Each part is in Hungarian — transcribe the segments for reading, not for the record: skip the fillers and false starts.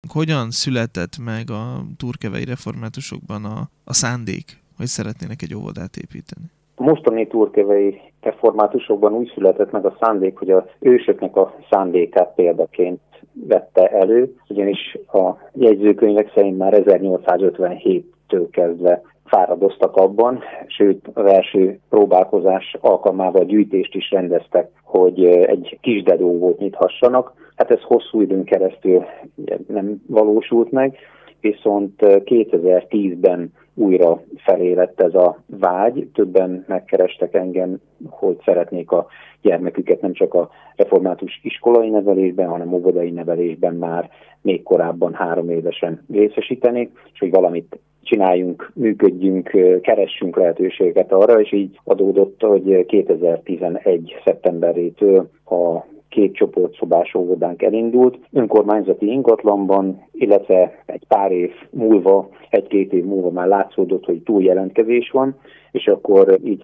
Hogyan született meg a turkevei reformátusokban a szándék, hogy szeretnének egy óvodát építeni? A mostani turkevei reformátusokban úgy született meg a szándék, hogy az ősöknek a szándékát példaként vette elő, ugyanis a jegyzőkönyvek szerint már 1857-től kezdve fáradoztak abban, sőt az első próbálkozás alkalmával gyűjtést is rendeztek, hogy egy kisdedóvót nyithassanak. Hát ez hosszú időn keresztül nem valósult meg, viszont 2010-ben újra felélett ez a vágy. Többen megkerestek engem, hogy szeretnék a gyermeküket nem csak a református iskolai nevelésben, hanem óvodai nevelésben már még korábban 3 évesen részesíteni, és hogy valamit csináljunk, működjünk, keressünk lehetőséget arra, és így adódott, hogy 2011. szeptemberétől a 2 csoportszobás óvodánk elindult, önkormányzati ingatlanban, illetve egy pár év múlva, 1-2 év múlva már látszódott, hogy túljelentkezés van, és akkor így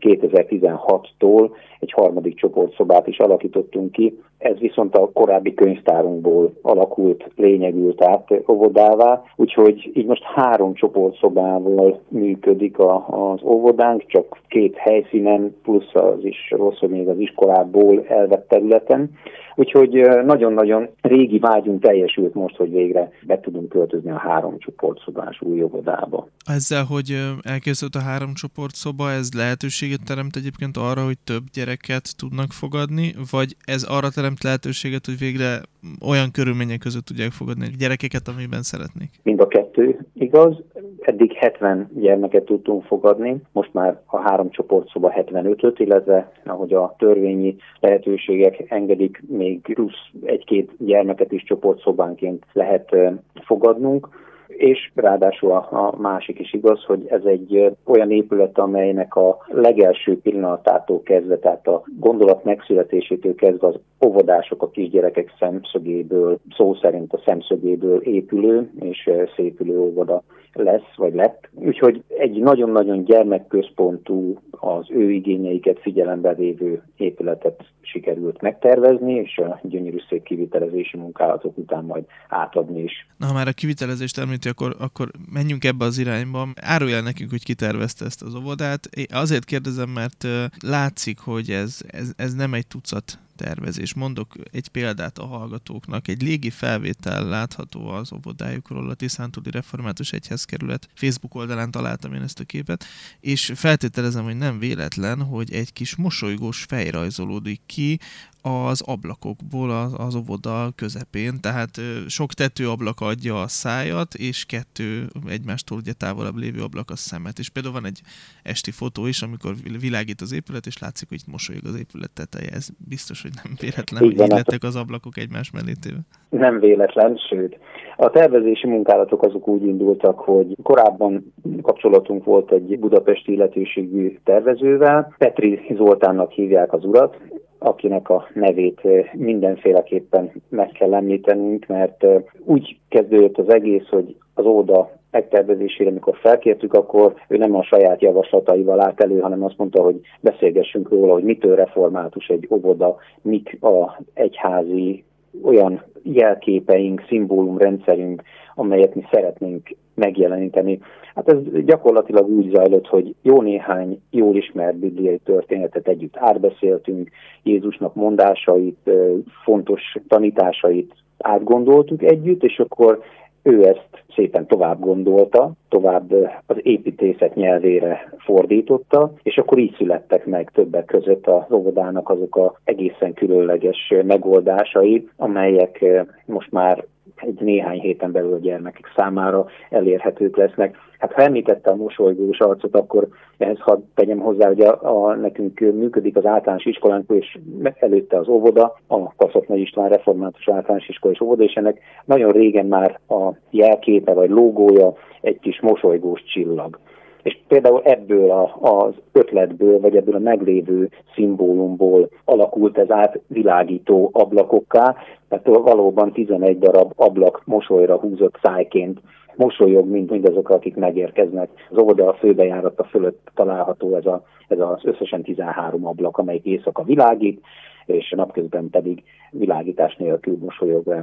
2016-tól egy 3. csoportszobát is alakítottunk ki. Ez viszont a korábbi könyvtárunkból alakult, lényegült át óvodává, úgyhogy így most 3 csoportszobával működik az óvodánk, csak 2 helyszínen, plusz az is rossz, hogy még az iskolából elvett területen. Úgyhogy nagyon-nagyon régi vágyunk teljesült most, hogy végre be tudunk költözni a 3 csoportszobás új óvodába. Ezzel, hogy elkészült a 3 csoportszoba, ez lehetőséget teremt egyébként arra, hogy több gyereket tudnak fogadni, vagy ez arra teremt lehetőséget, hogy végre olyan körülmények között tudják fogadni gyerekeket, amiben szeretnék? Mind a 2 igaz. Eddig 70 gyermeket tudtunk fogadni, most már a 3 csoportszoba 75-öt, illetve ahogy a törvényi lehetőségek engedik, még plusz 1-2 gyermeket is csoportszobánként lehet fogadnunk. És ráadásul a másik is igaz, hogy ez egy olyan épület, amelynek a legelső pillanatától kezdve, tehát a gondolat megszületésétől kezdve az óvodások, a kisgyerekek szemszögéből, szó szerint a szemszögéből épülő és szépülő óvoda lesz, vagy lett. Úgyhogy egy nagyon-nagyon gyermekközpontú, az ő igényeiket figyelembe vévő épületet sikerült megtervezni, és a gyönyörű szép kivitelezési munkálatok után majd átadni is. Na, ha már a kivitelezést említi, akkor menjünk ebbe az irányba. Árulj el nekünk, hogy ki tervezte ezt az óvodát. Én azért kérdezem, mert látszik, hogy ez nem egy tucat tervezés. Mondok egy példát a hallgatóknak. Egy légi felvétel látható az óvodájukról, a Tiszántúli Református Egyházkerület Facebook oldalán találtam én ezt a képet, és feltételezem, hogy nem véletlen, hogy egy kis mosolygós fej rajzolódik ki az ablakokból az óvoda közepén, tehát sok tetőablak adja a szájat, és 2 egymástól ugye távolabb lévő ablak a szemet. És például van egy esti fotó is, amikor világít az épület, és látszik, hogy itt mosolyog az épület teteje. Ez biztos, hogy nem véletlen, hogy így lettek az ablakok egymás mellé téve. Nem véletlen, sőt. A tervezési munkálatok azok úgy indultak, hogy korábban kapcsolatunk volt egy budapesti illetőségű tervezővel, Petri Zoltánnak hívják az urat, akinek a nevét mindenféleképpen meg kell említenünk, mert úgy kezdődött az egész, hogy az óvoda megtervezésére, amikor felkértük, akkor ő nem a saját javaslataival állt elő, hanem azt mondta, hogy beszélgessünk róla, hogy mitől református egy óvoda, mik az egyházi olyan jelképeink, szimbólumrendszerünk, amelyet mi szeretnénk megjeleníteni. Hát ez gyakorlatilag úgy zajlott, hogy jó néhány jól ismert bibliai történetet együtt átbeszéltünk, Jézusnak mondásait, fontos tanításait átgondoltuk együtt, és akkor ő ezt szépen tovább gondolta, tovább az építészet nyelvére fordította, és akkor így születtek meg többek között az óvodának azok az egészen különleges megoldásai, amelyek most már egy néhány héten belül a gyermekek számára elérhetők lesznek. Hát ha említette a mosolygós arcot, akkor ehhez hadd tegyem hozzá, hogy nekünk működik az általános iskolánk, és előtte az óvoda, a Kaszop-Nagy István Református Általános Iskola és Óvoda, és ennek nagyon régen már a jelképe vagy logója egy kis mosolygós csillag. És például ebből az ötletből, vagy ebből a meglévő szimbólumból alakult ez át világító ablakokká, tehát valóban 11 darab ablak mosolyra húzott szájként mosolyog, mint mindazok, akik megérkeznek. Az óvoda főbejárata fölött található ez az összesen 13 ablak, amelyik éjszaka világít, és napközben pedig világítás nélkül mosolyog ránk.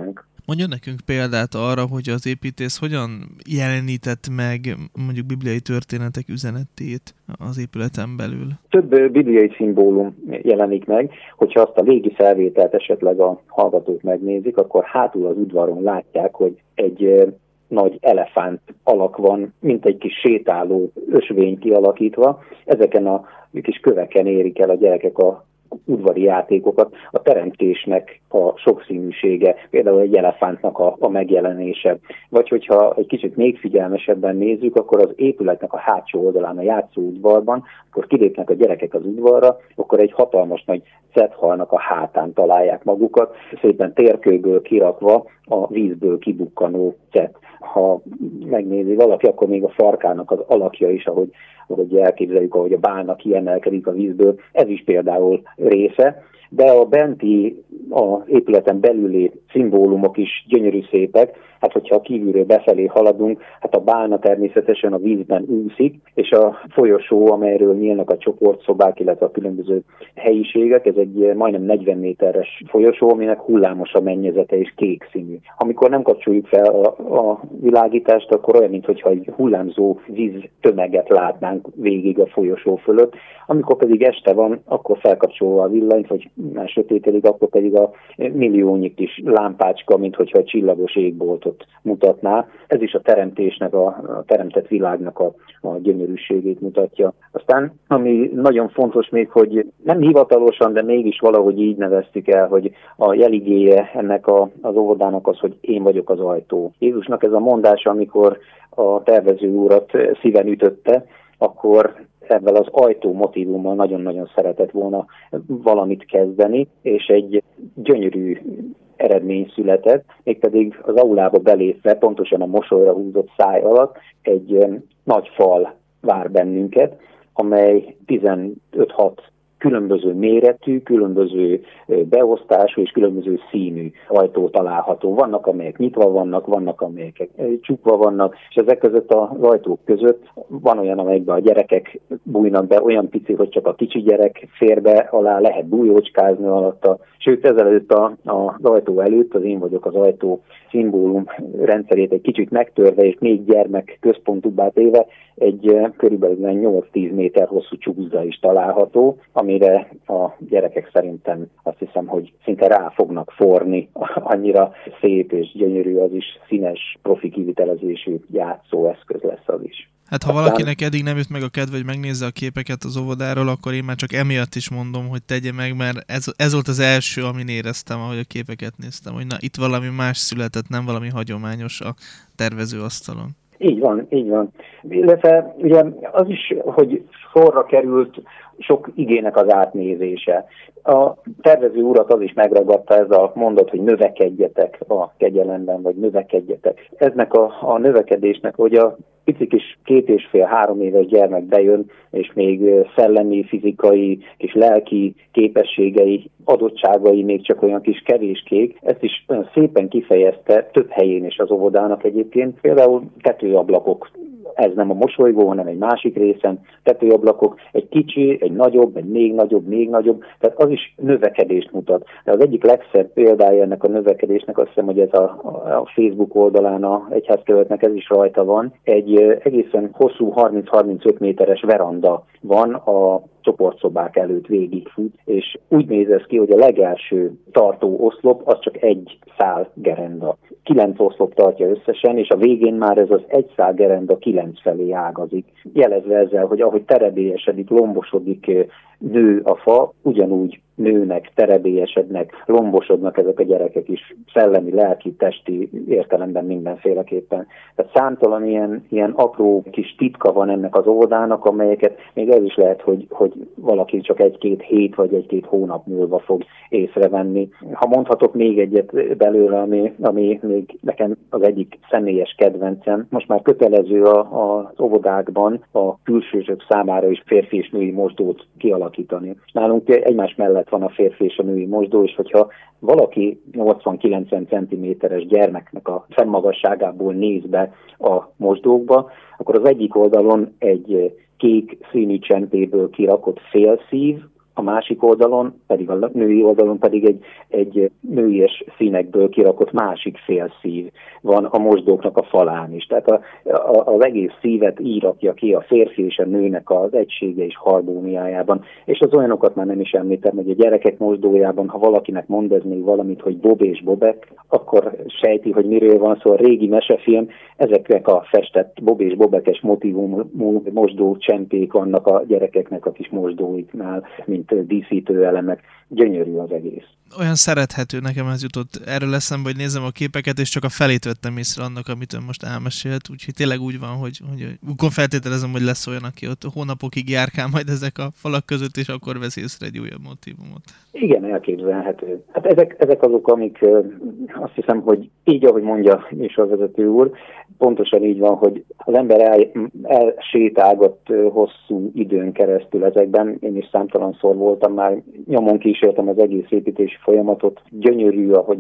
Mondjon nekünk példát arra, hogy az építész hogyan jelenített meg mondjuk bibliai történetek üzenetét az épületen belül. Több bibliai szimbólum jelenik meg, hogyha azt a légi felvételt esetleg a hallgatók megnézik, akkor hátul az udvaron látják, hogy egy nagy elefánt alak van, mint egy kis sétáló ösvény kialakítva. Ezeken a kis köveken érik el a gyerekek a udvari játékokat, a teremtésnek a sokszínűsége, például egy elefántnak a megjelenése. Vagy hogyha egy kicsit még figyelmesebben nézzük, akkor az épületnek a hátsó oldalán, a játszóudvarban, akkor kilépnek a gyerekek az udvarra, akkor egy hatalmas nagy cethalnak a hátán találják magukat, szépen térkőből kirakva a vízből kibukkanó cet. Ha megnézi valaki, akkor még a farkának az alakja is, ahogy elképzeljük, ahogy a bálna kiemelkedik a vízből, ez is például része, de a benti, az épületen belüli szimbólumok is gyönyörű szépek. Hát, hogyha kívülről befelé haladunk, hát a bálna természetesen a vízben úszik, és a folyosó, amelyről nyílnak a csoportszobák, illetve a különböző helyiségek, ez egy majdnem 40 méteres folyosó, aminek hullámos a mennyezete és kék színű. Amikor nem kapcsoljuk fel a világítást, akkor olyan, mintha egy hullámzó víz tömeget látnánk végig a folyosó fölött. Amikor pedig este van, akkor felkapcsolva a villanyt, vagy már sötétedik, akkor pedig a milliónyi kis lámpácska, mintha egy csillagos égboltot mutatná. Ez is a teremtésnek, a teremtett világnak a gyönyörűségét mutatja. Aztán, ami nagyon fontos még, hogy nem hivatalosan, de mégis valahogy így neveztük el, hogy a jeligéje ennek az óvodának az, hogy én vagyok az ajtó. Jézusnak ez a mondása, amikor a tervező urat szíven ütötte, akkor ezzel az ajtó motívummal nagyon-nagyon szeretett volna valamit kezdeni, és egy gyönyörű eredmény született, mégpedig az aulába belépve, pontosan a mosolyra húzott száj alatt egy nagy fal vár bennünket, amely 15-6 különböző méretű, különböző beosztású és különböző színű ajtó található. Vannak, amelyek nyitva vannak, amelyek csukva vannak, és ezek között az ajtók között van olyan, amelyekben a gyerekek bújnak be, olyan pici, hogy csak a kicsi gyerek fér be alá, lehet bújócskázni alatta. Sőt, ezelőtt az ajtó előtt, az én vagyok az ajtó szimbólum rendszerét egy kicsit megtörve, és 4 gyermek központúbbá téve egy körülbelül 8-10 méter hosszú csúszda is található, amire a gyerekek szerintem azt hiszem, hogy szinte rá fognak forni, annyira szép és gyönyörű, az is színes, profi kivitelezésű játszóeszköz lesz az is. Hát ha valakinek eddig nem jut meg a kedve, hogy megnézze a képeket az óvodáról, akkor én már csak emiatt is mondom, hogy tegye meg, mert ez volt az első, amin éreztem, ahogy a képeket néztem, hogy na, itt valami más született, nem valami hagyományos a tervezőasztalon. Így van, így van. Illetve ugye az is, hogy sorra került sok igének az átnézése. A tervező urat az is megragadta ez a mondat, hogy növekedjetek a kegyelemben, vagy növekedjetek. Eznek a növekedésnek, hogy a pici kis 2,5-3 éves gyermek bejön, és még szellemi, fizikai és lelki képességei, adottságai még csak olyan kis kevéskék. Ezt is olyan szépen kifejezte több helyén is az óvodának egyébként. Például tetőablakok. Ez nem a mosolygó, hanem egy másik részen, tetőablakok, egy kicsi, egy nagyobb, egy még nagyobb, tehát az is növekedést mutat. De az egyik legszebb példája ennek a növekedésnek, azt hiszem, hogy ez a Facebook oldalán a egyházkerületnek ez is rajta van, egy egészen hosszú 30-35 méteres veranda van a csoportszobák előtt végigfut, és úgy néz ez ki, hogy a legelső tartó oszlop az csak egy szál gerenda. 9 oszlop tartja összesen, és a végén már ez az egy szál gerenda 9 felé ágazik. Jelezve ezzel, hogy ahogy terebélyesedik, lombosodik, nő a fa, ugyanúgy nőnek, terebélyesednek, lombosodnak ezek a gyerekek is, szellemi, lelki, testi értelemben mindenféleképpen. Tehát számtalan ilyen apró kis titka van ennek az óvodának, amelyeket még ez is lehet, hogy valaki csak 1-2 hét vagy 1-2 hónap múlva fog észrevenni. Ha mondhatok még egyet belőle, ami még nekem az egyik személyes kedvencem, most már kötelező az óvodákban a külsősök számára is férfi és női mosdót kialakítani. Nálunk egymás mellett van a férfi és a női mosdó, és hogyha valaki 80-90 cm-es gyermeknek a fennmagasságából néz be a mosdókba, akkor az egyik oldalon egy kék színű csempéből kirakott félszív, a másik oldalon, pedig a női oldalon pedig egy nőies színekből kirakott másik félszív van a mosdóknak a falán is. Tehát az egész szívet így rakja ki a férfi és a nőnek az egysége és harmóniájában. És az olyanokat már nem is említem, hogy a gyerekek mosdójában, ha valakinek mond ez még valamit, hogy Bob és Bobek, akkor sejti, hogy miről van szó. A régi mesefilm, ezeknek a festett Bob és Bobekes motivumú mosdó csempék vannak a gyerekeknek a kis mosdóiknál, mint díszítő elemek. Gyönyörű az egész. Olyan szerethető, nekem ez jutott erről eszembe, hogy nézem a képeket, és csak a felét vettem észre annak, amit ön most elmesélt, úgyhogy tényleg úgy van, hogy akkor feltételezem, hogy lesz olyan, aki ott hónapokig járkál majd ezek a falak között, és akkor vesz észre egy újabb motívumot. Igen, elképzelhető. Hát ezek azok, amik azt hiszem, hogy így, ahogy mondja és a vezető úr, pontosan így van, hogy az ember elsétálgott hosszú időn keresztül ezekben. Én is számtalanszor voltam már, nyomon kísértem az egész építési folyamatot. Gyönyörű, ahogy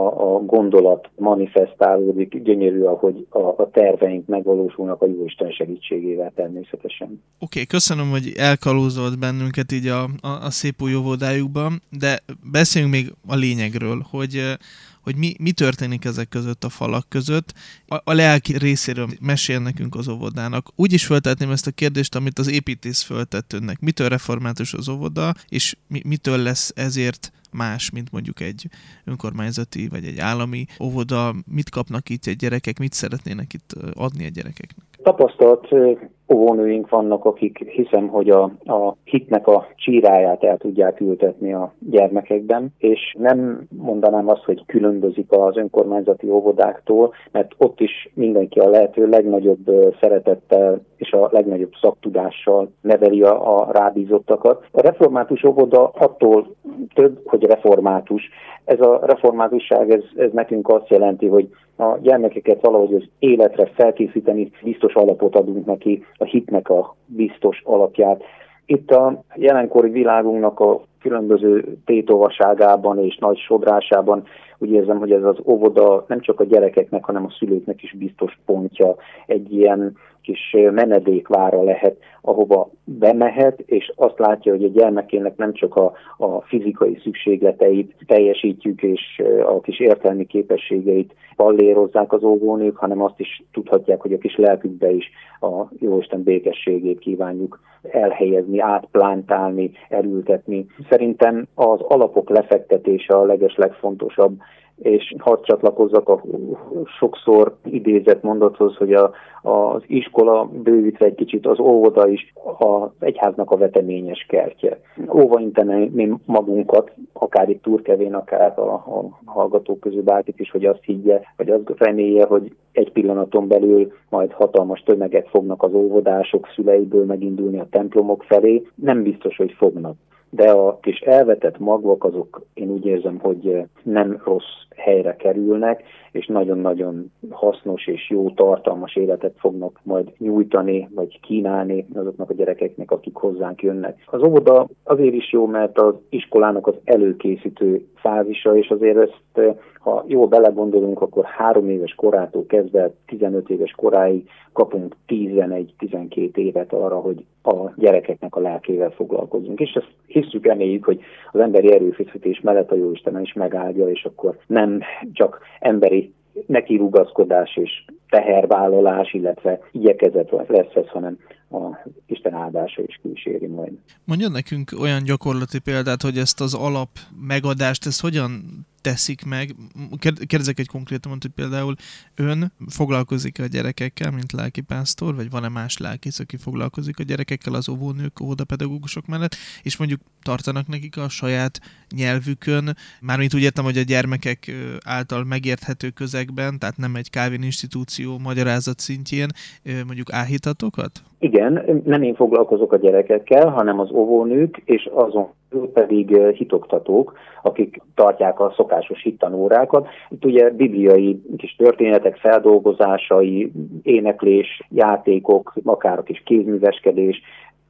a gondolat manifestálódik, gyönyörű, ahogy a terveink megvalósulnak a Jóisten segítségével természetesen. Oké, köszönöm, hogy elkalózolt bennünket így a szép új óvodájukban, de beszéljünk még a lényegről, hogy mi történik ezek között a falak között. A lelki részéről mesél nekünk az óvodának. Úgy is föltetném ezt a kérdést, amit az építész föltett önnek. Mitől református az óvoda, és mitől lesz ezért más, mint mondjuk egy önkormányzati vagy egy állami óvoda? Mit kapnak itt a gyerekek, mit szeretnének itt adni a gyerekeknek? Tapasztalt óvónőink vannak, akik hiszem, hogy a hitnek a csíráját el tudják ültetni a gyermekekben, és nem mondanám azt, hogy különbözik az önkormányzati óvodáktól, mert ott is mindenki a lehető legnagyobb szeretettel és a legnagyobb szaktudással neveli a rábízottakat. A református óvoda attól több, hogy református. Ez a reformátusság, ez nekünk azt jelenti, hogy a gyermekeket valahogy az életre felkészíteni, biztos alapot adunk neki, a hitnek a biztos alapját. Itt a jelenkori világunknak a különböző tétovaságában és nagy sodrásában úgy érzem, hogy ez az óvoda nem csak a gyerekeknek, hanem a szülőknek is biztos pontja. Egy ilyen kis menedékvára lehet, ahova bemehet, és azt látja, hogy a gyermekének nem csak a fizikai szükségleteit teljesítjük, és a kis értelmi képességeit pallérozzák az óvónők, hanem azt is tudhatják, hogy a kis lelkükbe is a Jóisten békességét kívánjuk elhelyezni, átplántálni, elültetni. Szerintem az alapok lefektetése a legeslegfontosabb, és hadd csatlakozzak a sokszor idézett mondathoz, hogy az iskola bővítve egy kicsit az óvoda is az egyháznak a veteményes kertje. Óvainteni magunkat, akár itt Turkevén, akár a hallgatók közül bárkit is, hogy azt higgye, vagy azt remélje, hogy egy pillanaton belül majd hatalmas tömegek fognak az óvodások szüleiből megindulni a templomok felé. Nem biztos, hogy fognak. De a kis elvetett magvak azok, én úgy érzem, hogy nem rossz helyre kerülnek, és nagyon-nagyon hasznos és jó tartalmas életet fognak majd nyújtani, vagy kínálni azoknak a gyerekeknek, akik hozzánk jönnek. Az óvoda azért is jó, mert az iskolának az előkészítő fázisa, és azért ezt, ha jól belegondolunk, akkor 3 éves korától kezdve 15 éves koráig kapunk 11-12 évet arra, hogy a gyerekeknek a lelkével foglalkozunk. És ezt hiszük, reméljük, hogy az emberi erőfeszítés mellett a Jóisten is megáldja, és akkor nem csak emberi nekirugaszkodás és tehervállalás, illetve igyekezet lesz ez, hanem a Isten áldása is kíséri majd. Mondjon nekünk olyan gyakorlati példát, hogy ezt az alap megadást, ezt hogyan teszik meg? Kérdezek egy konkrétumot, hogy például ön foglalkozik a gyerekekkel, mint lelkipásztor, vagy van-e más lelkész, aki foglalkozik a gyerekekkel az óvónők, óvodapedagógusok mellett, és mondjuk tartanak nekik a saját nyelvükön, mármint úgy értem, hogy a gyermekek által megérthető közegben, tehát nem egy Calvin institúció magyarázat szintjén, mondjuk áhítatokat? Igen, nem én foglalkozok a gyerekekkel, hanem az óvónők, és azon pedig hitoktatók, akik tartják a szokásos hittanórákat. Itt ugye bibliai kis történetek, feldolgozásai, éneklés, játékok, akár a kis kézműveskedés,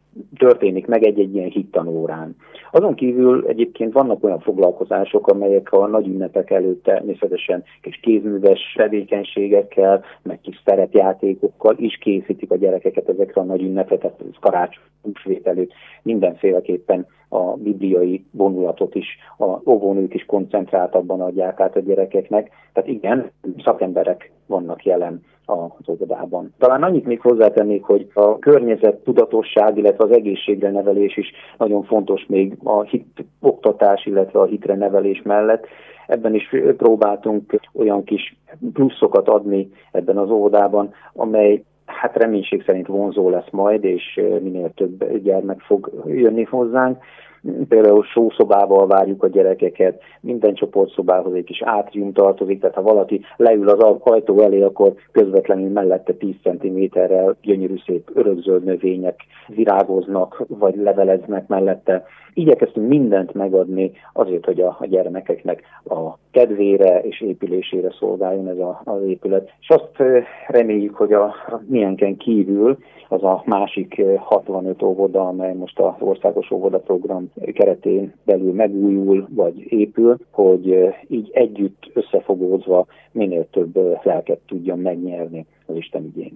történik meg egy ilyen hittanórán. Azon kívül egyébként vannak olyan foglalkozások, amelyek a nagy ünnepek előtt természetesen kis kézműves tevékenységekkel, meg kis szerepjátékokkal is készítik a gyerekeket ezekre a nagy ünnepekre, tehát karácsony, húsvét előtt mindenféleképpen a bibliai vonulatot is, a óvónők is koncentráltabban adják át a gyerekeknek. Tehát igen, szakemberek vannak jelen az óvodában. Talán annyit még hozzátennék, hogy a környezet tudatosság, illetve az egészségre nevelés is nagyon fontos még a oktatás, illetve a hitre nevelés mellett. Ebben is próbáltunk olyan kis pluszokat adni ebben az óvodában, amely hát reménység szerint vonzó lesz majd, és minél több gyermek fog jönni hozzánk. Például sószobával várjuk a gyerekeket, minden csoportszobához egy kis átrium tartozik, tehát ha valaki leül az ajtó elé, akkor közvetlenül mellette 10 cm-rel gyönyörű szép örökzöld növények virágoznak, vagy leveleznek mellette. Igyekeztünk mindent megadni azért, hogy a gyermekeknek a kedvére és épülésére szolgáljon ez az épület. És azt reméljük, hogy a milyenken kívül az a másik 65 óvoda, amely most az országos óvodaprogram keretén belül megújul, vagy épül, hogy így együtt összefogózva minél több lelket tudjon megnyerni az Isten ügyén.